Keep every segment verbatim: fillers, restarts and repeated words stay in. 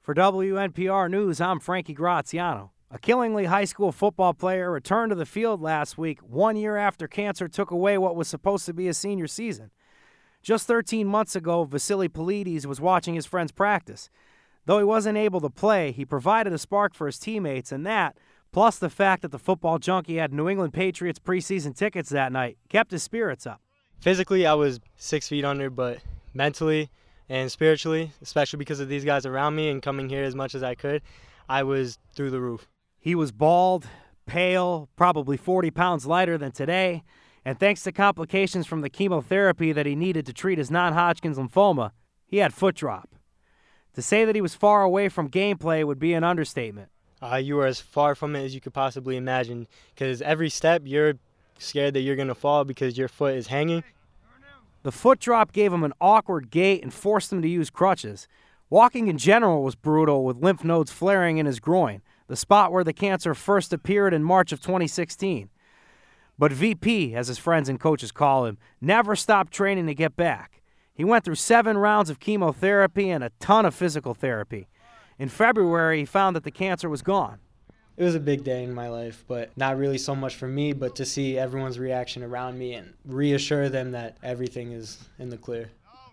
For W N P R News, I'm Frankie Graziano. A Killingly High School football player returned to the field last week, one year after cancer took away what was supposed to be his senior season. Just thirteen months ago, Vasily Polides was watching his friends practice. Though he wasn't able to play, he provided a spark for his teammates, and that, plus the fact that the football junkie had New England Patriots preseason tickets that night, kept his spirits up. Physically, I was six feet under, but mentally and spiritually, especially because of these guys around me and coming here as much as I could, I was through the roof. He was bald, pale, probably forty pounds lighter than today, and thanks to complications from the chemotherapy that he needed to treat his non-Hodgkin's lymphoma, he had foot drop. To say that he was far away from gameplay would be an understatement. Uh, you were as far from it as you could possibly imagine, because every step you're scared that you're going to fall because your foot is hanging. The foot drop gave him an awkward gait and forced him to use crutches. Walking in general was brutal, with lymph nodes flaring in his groin, the spot where the cancer first appeared in March of twenty sixteen. But V P, as his friends and coaches call him, never stopped training to get back. He went through seven rounds of chemotherapy and a ton of physical therapy. In February, he found that the cancer was gone. It was a big day in my life, but not really so much for me, but to see everyone's reaction around me and reassure them that everything is in the clear.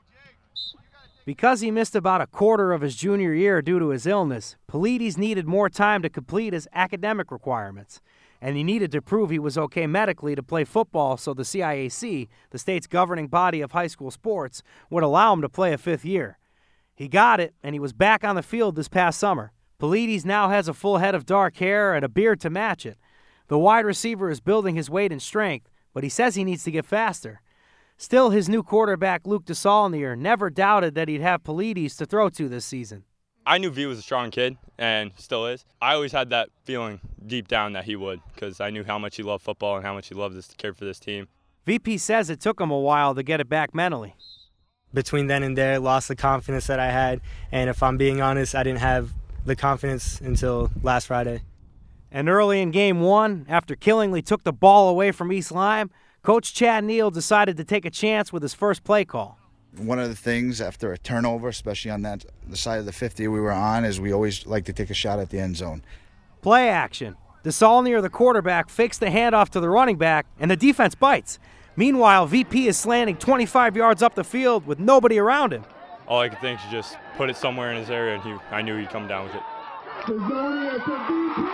Because he missed about a quarter of his junior year due to his illness, Polides needed more time to complete his academic requirements, and he needed to prove he was okay medically to play football so the C I A C, the state's governing body of high school sports, would allow him to play a fifth year. He got it, and he was back on the field this past summer. Polides now has a full head of dark hair and a beard to match it. The wide receiver is building his weight and strength, but he says he needs to get faster. Still, his new quarterback, Luke DeSaulnier, never doubted that he'd have Polides to throw to this season. I knew V was a strong kid, and still is. I always had that feeling deep down that he would, because I knew how much he loved football and how much he loved this care for this team. V P says it took him a while to get it back mentally. Between then and there, lost the confidence that I had, and if I'm being honest, I didn't have the confidence until last Friday. And early in game one, after Killingly took the ball away from East Lyme, Coach Chad Neal decided to take a chance with his first play call. One of the things after a turnover, especially on that the side of the fifty we were on, is we always like to take a shot at the end zone. Play action. DeSaulnier, the quarterback, fakes the handoff to the running back, and the defense bites. Meanwhile, V P is slanting twenty-five yards up the field with nobody around him. All I could think is just put it somewhere in his area, and he, I knew he'd come down with it. DeSaulnier to V P.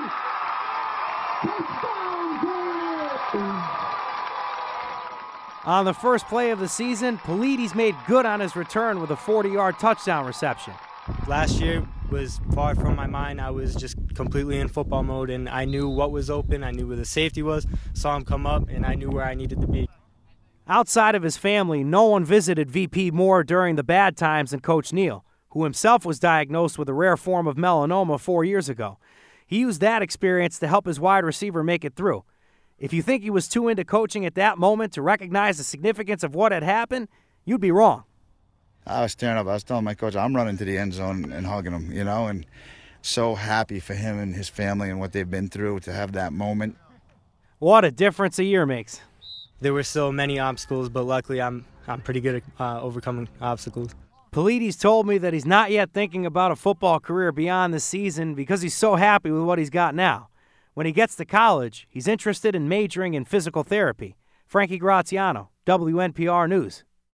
Touchdown, Patriots! On the first play of the season, Polides made good on his return with a forty-yard touchdown reception. Last year was far from my mind. I was just completely in football mode, and I knew what was open. I knew where the safety was, saw him come up, and I knew where I needed to be. Outside of his family, no one visited V P more during the bad times than Coach Neal, who himself was diagnosed with a rare form of melanoma four years ago. He used that experience to help his wide receiver make it through. If you think he was too into coaching at that moment to recognize the significance of what had happened, you'd be wrong. I was tearing up. I was telling my coach, I'm running to the end zone and hugging him, you know, and so happy for him and his family and what they've been through to have that moment. What a difference a year makes. There were still many obstacles, but luckily I'm I'm pretty good at uh, overcoming obstacles. Polides told me that he's not yet thinking about a football career beyond this season because he's so happy with what he's got now. When he gets to college, he's interested in majoring in physical therapy. Frankie Graziano, W N P R News.